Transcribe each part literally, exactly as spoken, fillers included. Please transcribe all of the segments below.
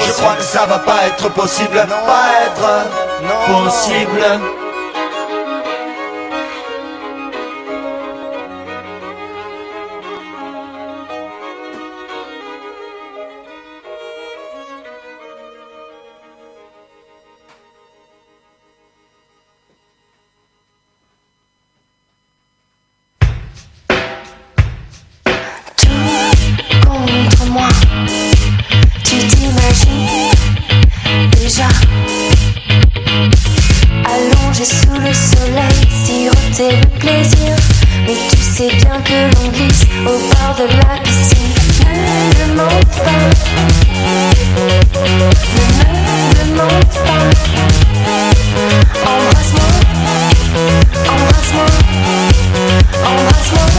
Je crois que ça va pas être possible, non. Pas être non. Possible. Allongé sous le soleil, siroter le plaisir. Mais tu sais bien que l'on glisse au bord de la piscine. Ne me monte pas, ne me monte pas. Embrasse-moi, embrasse-moi, embrasse-moi.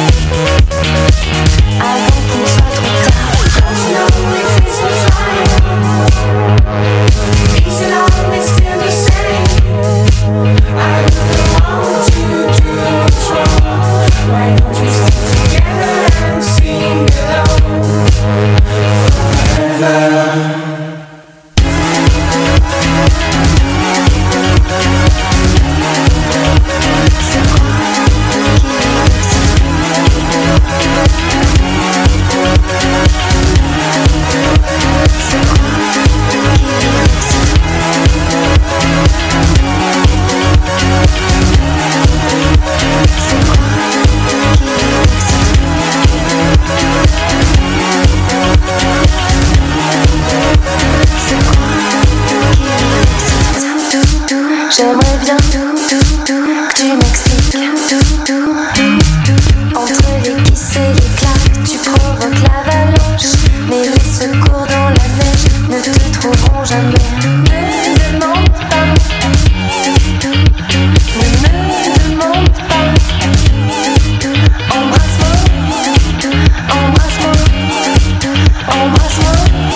Avant qu'il ne soit trop tard. Don't you know if it's on fire? Is it always still the same? I really want to do what's wrong. Why don't we stick together and sing alone forever? J'aimerais bien que tu m'excites. Entre les kisses et les claques, tu provoques l'avalanche. Mais les secours dans la neige ne te trouveront jamais. Ne me demande pas, ne me demande pas. Embrasse-moi, embrasse-moi, embrasse-moi.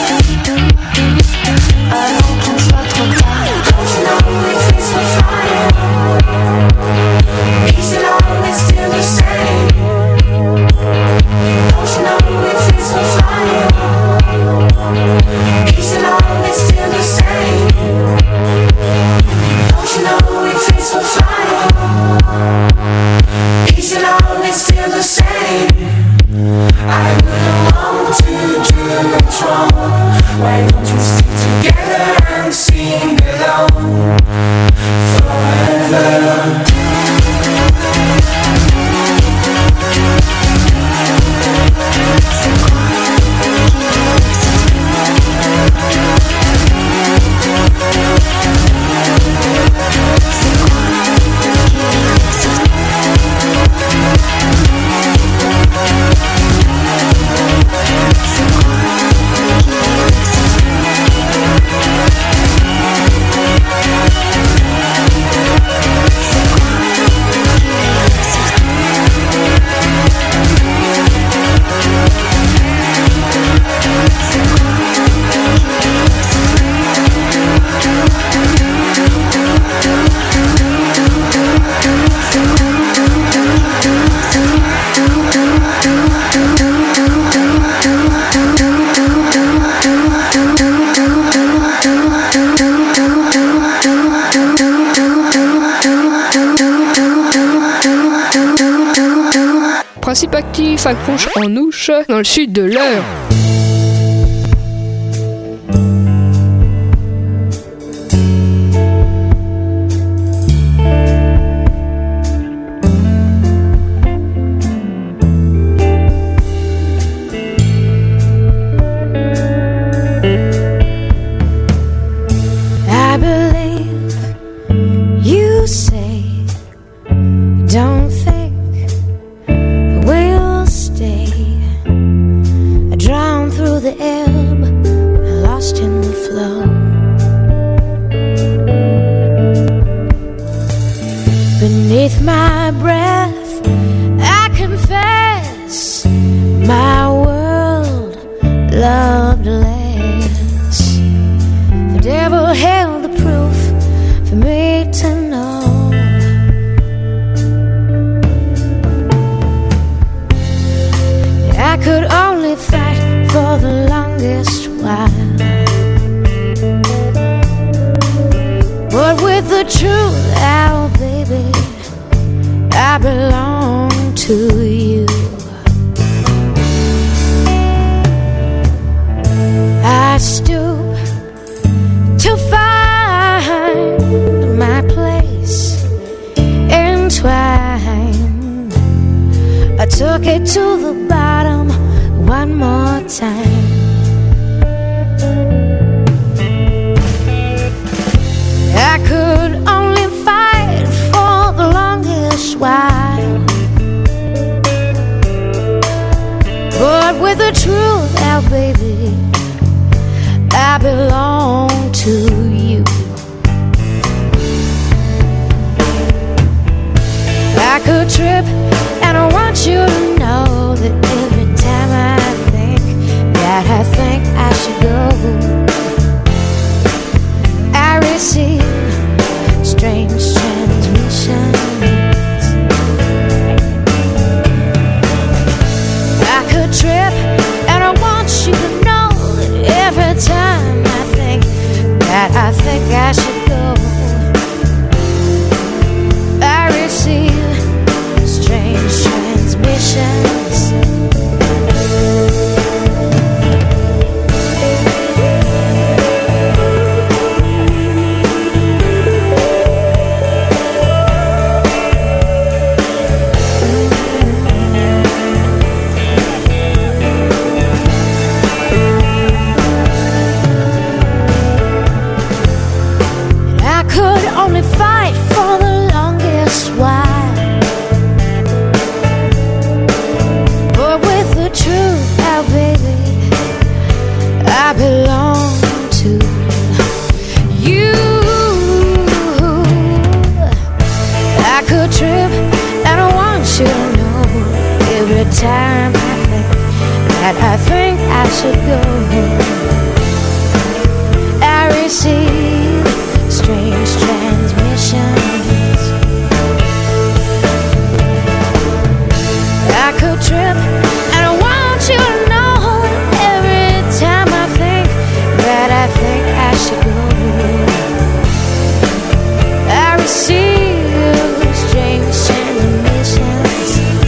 Avant qu'il ne soit trop tard. Don't you know if it's on fire? Is it always still the same? Don't you know if it's on fire? Is it always still the same? Don't you know if it's on fire? Is it always still the same? I wouldn't want to do what's wrong. Why don't you stick together and sing alone forever? Principe actif accroche en ouche dans le sud de l'Eure. I believe you say, don't think we'll stay. I drive truth, oh baby, I belong to you. I stoop to find my place entwined. I took it to the bottom one more time. I could only fight for the longest while, but with the truth, oh baby, I belong to you. I could trip, and I want you to know that every time I think that I think I should go, I receive strange transmissions. I could trip, and I want you to know that every time I think that I think I should go, I receive strange transmissions. Only fight for the longest while, but with the truth, oh baby, I belong to you. I could trip, and I want you to know every time I think that I think I should go, I receive strange transmissions. I could trip, and I want you to know every time I think that I think I should go, I receive strange transmissions.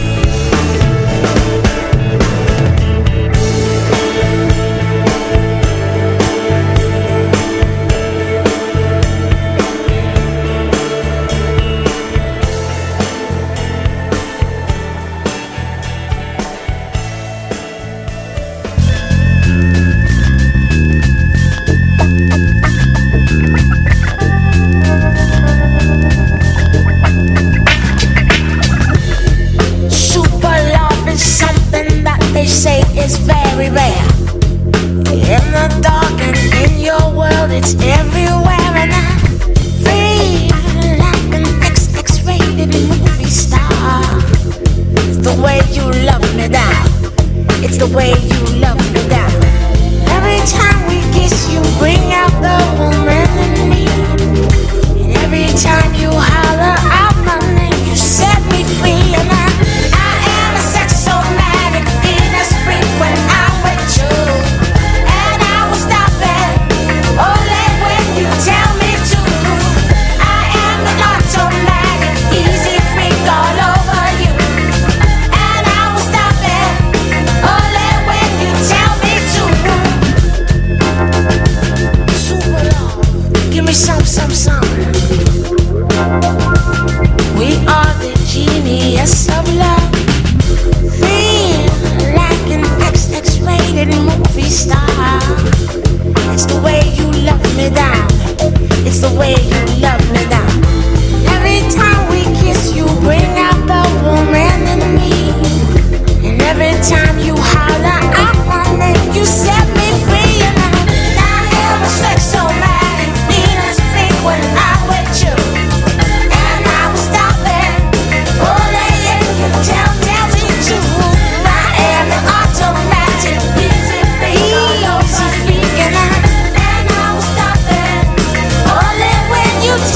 It's very rare. In the dark and in your world, it's everywhere. And I feel like an X-X-rated movie star. It's the way you love me down. It's the way you love me down. Every time we kiss, you bring out the woman in me. And every time you holler out my name, you set me free. And I, I am a sexomatic Venus freak when I'm with you. And I will stop it only when you tell me to. I am an automatic easy freak all over you. And I will stop it only when you tell me to. Super love, give me some, some, some. We are the genius of love. Feel like an X-X-rated movie star. It's the way you love me down. It's the way you love me down. Every time we kiss, you bring out the woman in me. And every time you holler out my name, you set me free. And I, I am a sexomatic Venus freak when I'm with you. And I will stop it only if you tell, tell me to. I am an automatic easy freak, easy freak, and I, and I will stop it only when you tell.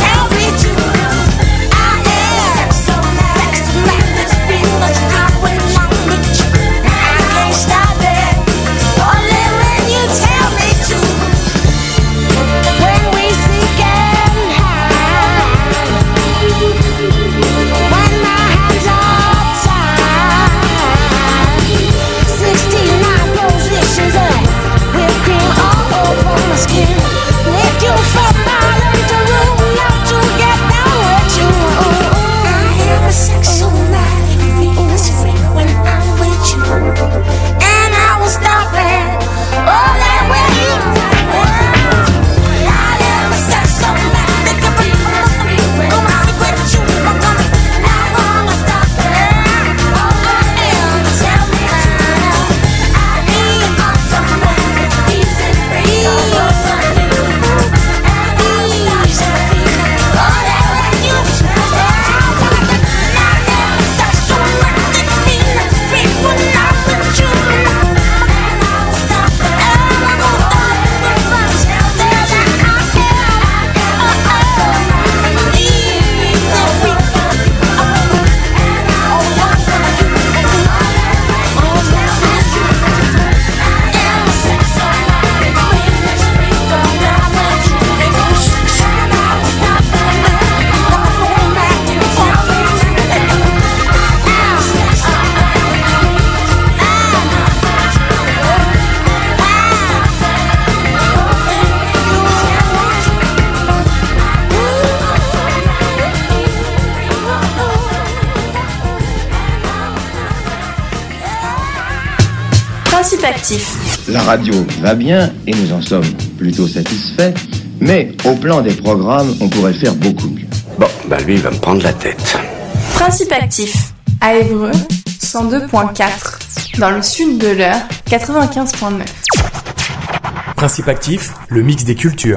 Actif. La radio va bien et nous en sommes plutôt satisfaits, mais au plan des programmes, on pourrait faire beaucoup mieux. Bon, bah lui, il va me prendre la tête. Principe Actif. À Évreux, cent deux virgule quatre. Dans le sud de l'Eure, quatre-vingt-quinze virgule neuf. Principe Actif, le mix des cultures.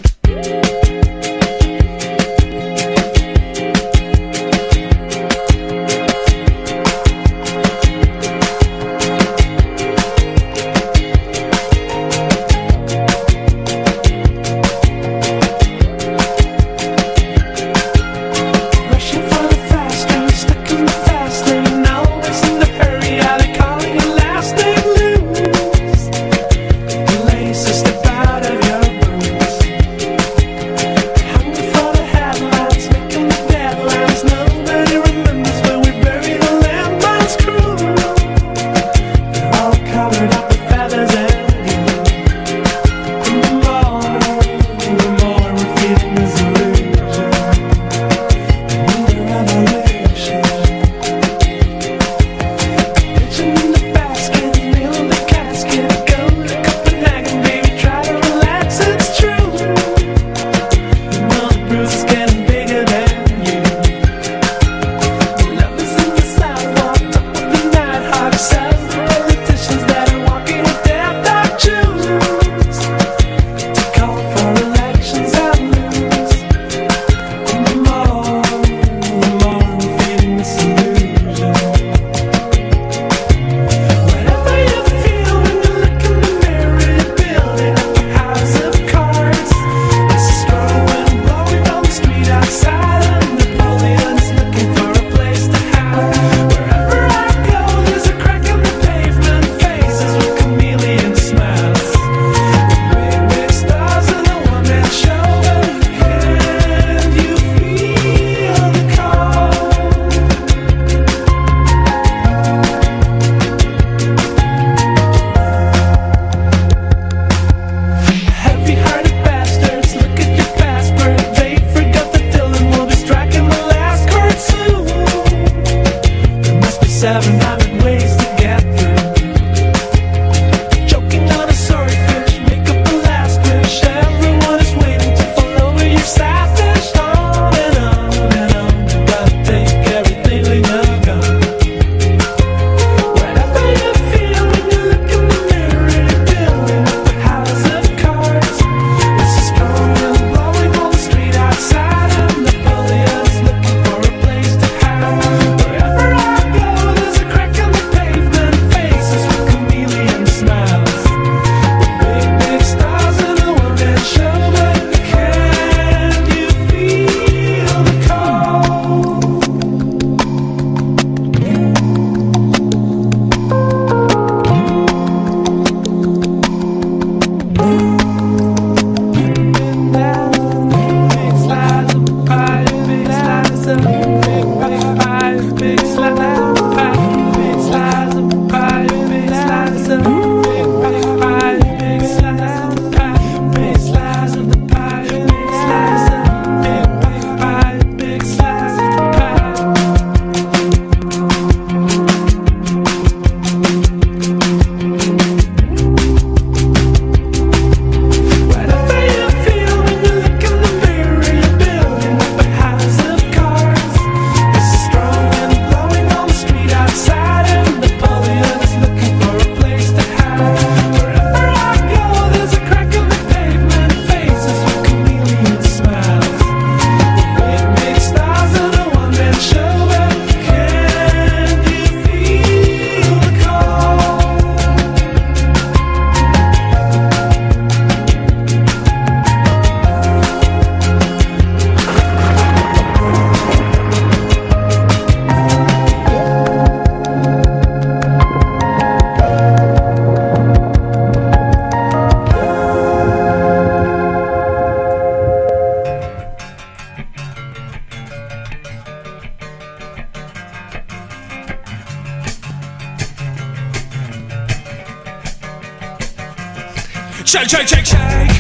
Shake, shake, shake, shake.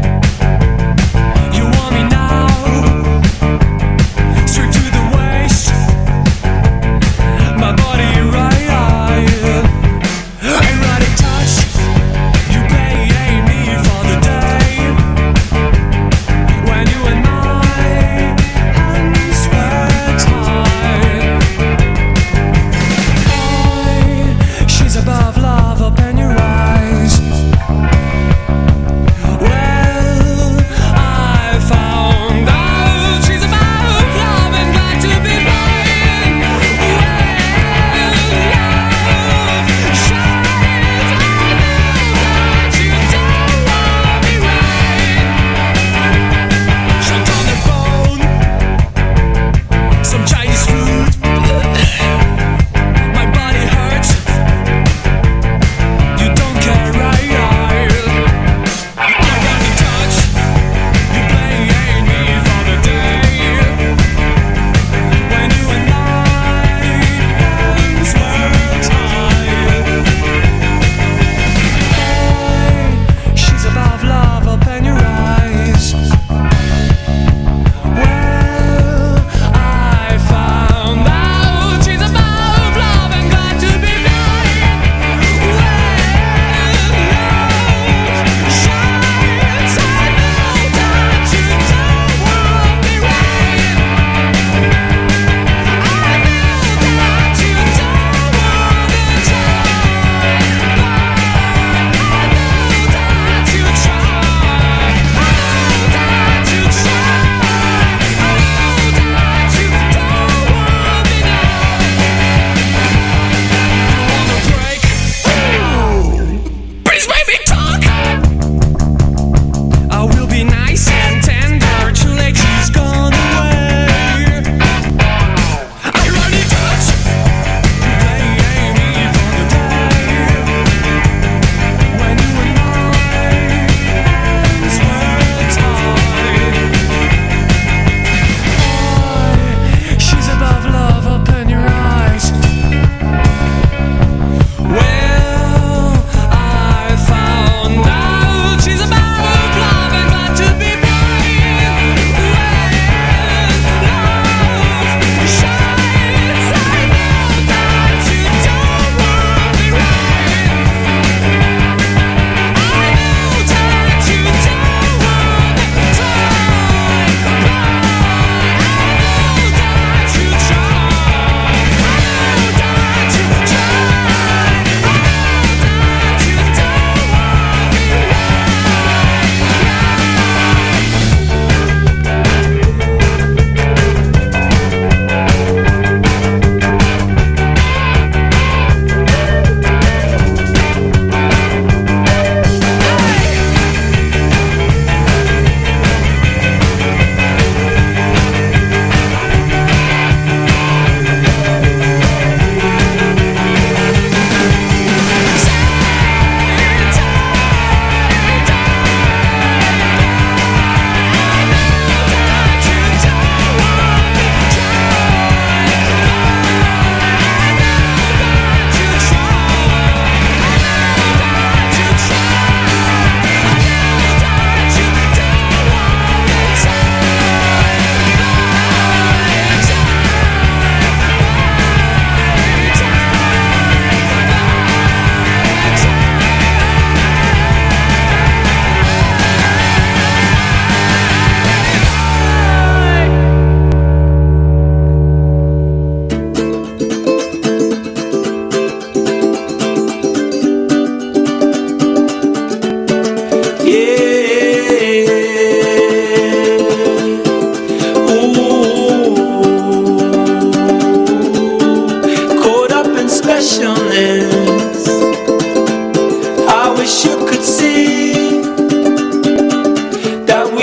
You want me now? Straight to the waist. My body right, right. Erotic touch.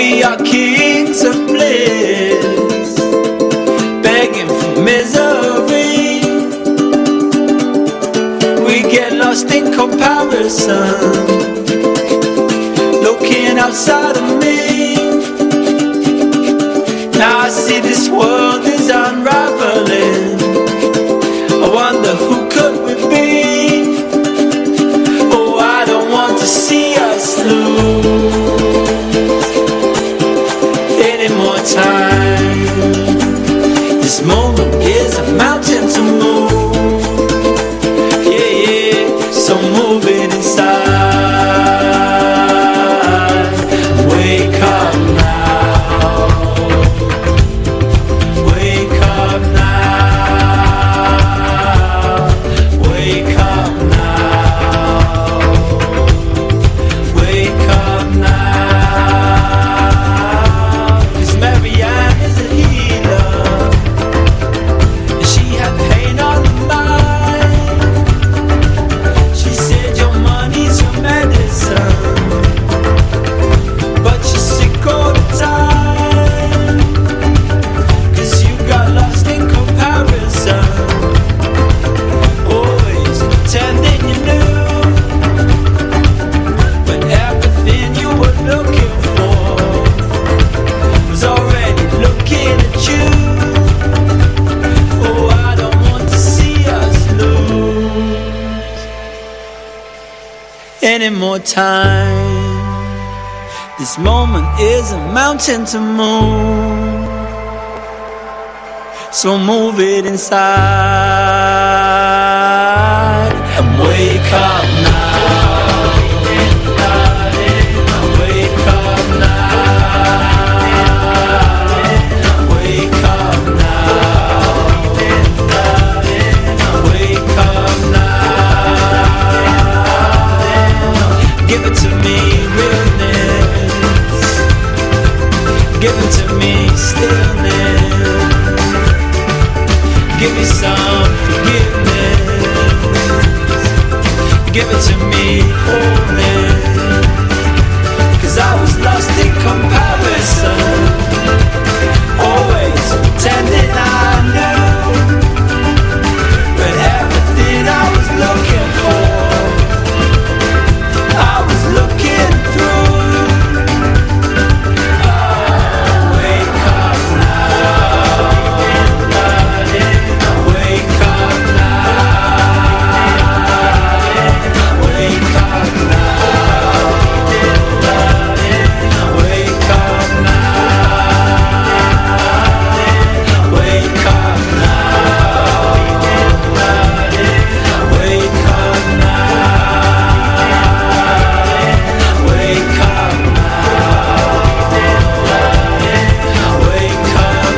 We are kings of bliss, begging for misery. We get lost in comparison, looking outside of me. Now I see this world is unraveling. I wonder who could we be? Oh, I don't want to see us lose any more time. This moment is a mountain to move. Yeah, yeah, so move it inside. Wake up now. Wake up now. Wake up now. Wake up now. 'Cause Marianne is a healer, and she had pain on her mind. She said your money's your medicine, but you're sick all the time. 'Cause you got lost in comparison, always pretending you knew, but everything you were looking for was already looking at you. Oh, I don't want to see us lose any more time. This moment is a mountain to move, so move it inside and wake up now. Wake up now. Wake up now. Wake up now. Give it to me, realness. Give it to me, stillness. Give me some forgiveness. Give it to me, wholeness. 'Cause I was lost in comparison, always pretending I knew, but everything I was looking for, I was looking through. Oh, wake up now. Wake up now. Wake up now. Wake up now. Wake up now. Wake up now. Wake up now. Wake up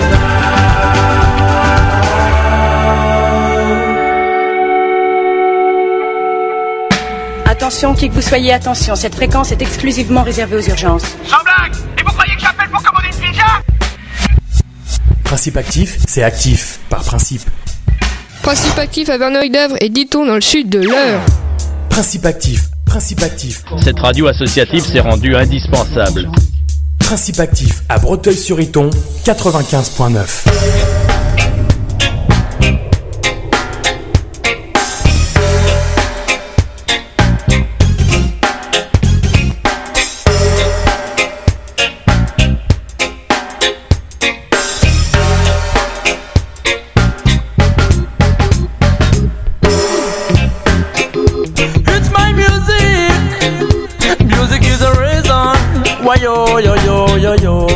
now. Attention, qui que vous soyez, attention, cette fréquence est exclusivement réservée aux urgences. Sans blague! Et vous croyez que j'appelle pour commander une pizza? Principe actif, c'est actif, par principe. Principe actif à Verneuil-d'Avre et Diton dans le sud de l'Eure. Principe actif, principe actif. Cette radio associative s'est rendue indispensable. Principe actif à Breteuil-sur-Iton, quatre-vingt-quinze point neuf. It's my music. Music is a reason why yo yo yo yo yo.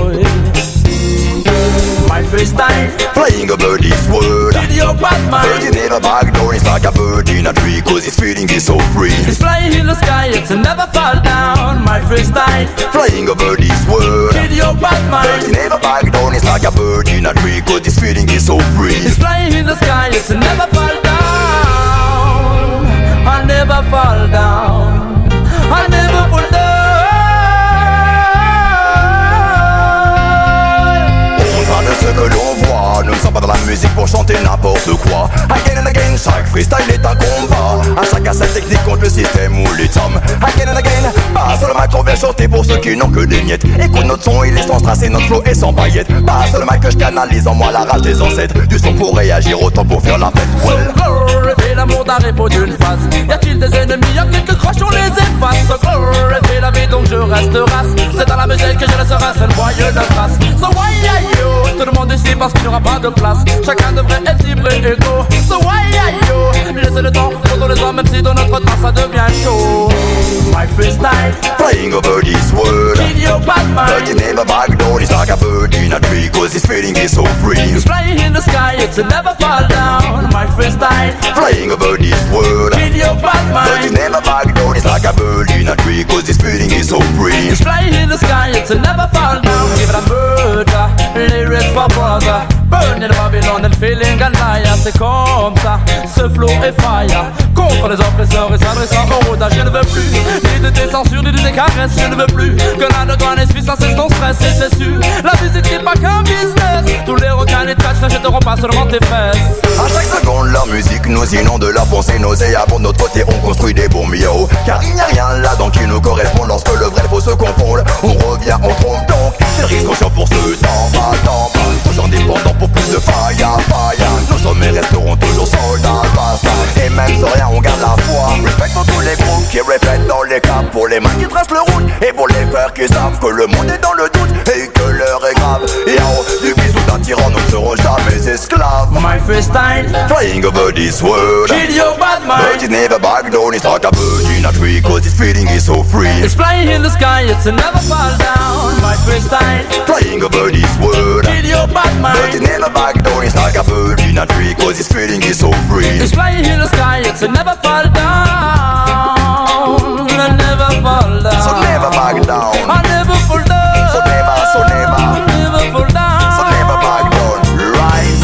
My first time Flying over this world, with your Batman. bird in a bag door, it's like a bird in a tree, 'cause its feeling is so free. It's flying in the sky, it's never fall down. My first time Flying over this world, with your bird Batman. in a bag door, it's like a bird in a tree, 'cause its feeling is so free. It's flying in the sky, it's never fall down. I'll never fall down. I'll never fall down. On parle de ce que l'on voit, nous ne sommes pas dans la musique pour chanter n'importe quoi. Again and again, chaque freestyle est un combat. À chacun sa technique contre le système ou les tomes. Again and again, pas sur le micro vers chanter pour ceux qui n'ont que des miettes. Écoute notre son, il est sans strass et notre flow est sans paillettes. Passe le mic que je canalise en moi la rage des ancêtres. Du son pour réagir, autant pour faire la fête. Well. So glorifie l'amour d'un repos d'une face. Y a-t-il des ennemis, y'a quelques croches, on les efface. So glorifie la vie, donc je reste race. C'est dans la musique que je laisserai seul moyen de trace. So why are you? Tout le monde ici parce qu'il n'y aura pas de place. Chacun devrait être libre et égaux. So why are you? Laissez le temps pour tous les hommes, même si dans notre temps ça devient chaud. My freestyle Flying over this world. Kill your bad mind. But you never back down. It's like a bird in a tree, cause this feeling is so free. It's flying in the sky, it's a never fall down. My freestyle Flying over this world. Kill your bad mind. But you never back down. It's like a bird in a tree, cause this feeling is so free. It's flying in the sky, it's a never fall down. Give it a murder, lyrics for brother. Burn in Babylon and feeling a liar. C'est comme ça, ce flow est fire. Contre les oppresseurs et s'adressant au rodage. Je ne veux plus ni de tes censures, ni de tes caresses. Je ne veux plus que la de ton esprit sans cesse ton stress. Et c'est sûr, la musique n'est pas qu'un business. Tous les requins et trash n'achèteront pas seulement tes fesses. À chaque seconde, la musique nous inonde de la pensée nauséabonde. De notre côté, on construit des bombes, yo. Car il n'y a rien là-dedans qui nous correspond. Lorsque le vrai faux se confondent, on revient, on trompe donc. C'est le risque conscient pour ceux d'en bas, d'en bas. Toujours dépendants pour plus de faille, faille. Nos sommets resteront toujours soldats, basta. Et même sans rien, on garde la foi. Respect pour tous les groupes qui répètent dans les caps. Pour les mains qui tracent le route. Et pour les frères qui savent que le monde est dans le doute. Et que l'heure est grave. Et en haut du bisou d'un tyran, nous ne serons jamais esclaves. My freestyle Flying over this world. Kill your bad mind. But it never back down. It's like a bird in a tree, cause this feeling is so free. It's flying in the sky, it's a never fall down. My freestyle Flying over this world. Kill your bad mind. But it never back down. It's like a bird in a tree, cause this feeling is so free. It's flying in the sky, it's a never fall down. I never fall down. So never back down. I never fall down. So never, so never. I never fall down. So never back down. Right.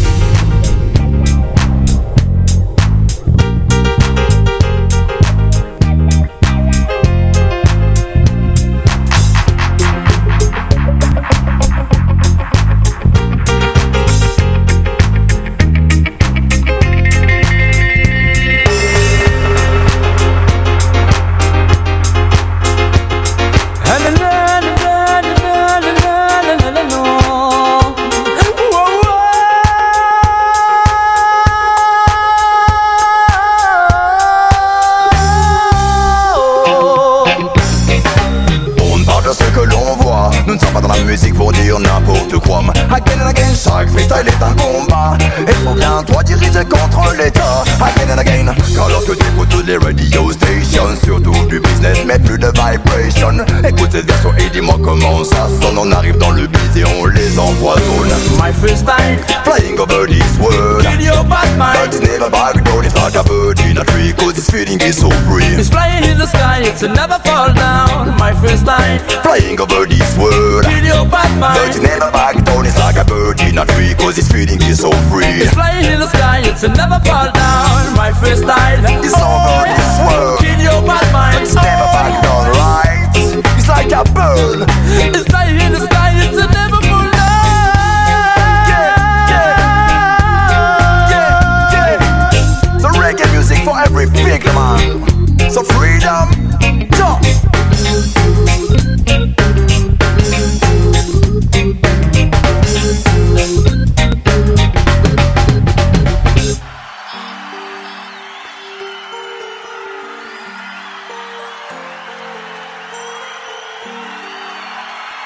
Nous ne sommes pas dans la musique pour dire n'importe quoi. Again and again, chaque freestyle est un combat. Et souviens-toi diriger contre l'état. Again and again, car lorsque tu écoutes toutes les radio stations, surtout du business mais plus de vibration. Écoute cette version et dis-moi comment ça sonne. On arrive dans le beat et on les empoisonne. My freestyle Flying over this world. Kill your bad mind. But it's never back down. It's like a bird in a tree, cause this feeling is so free. It's flying in the sky, it's a never fall down. My freestyle Flying over this world. Kill your bad mind. But it's never back down. It's like a bird in a tree, cause this feeling is so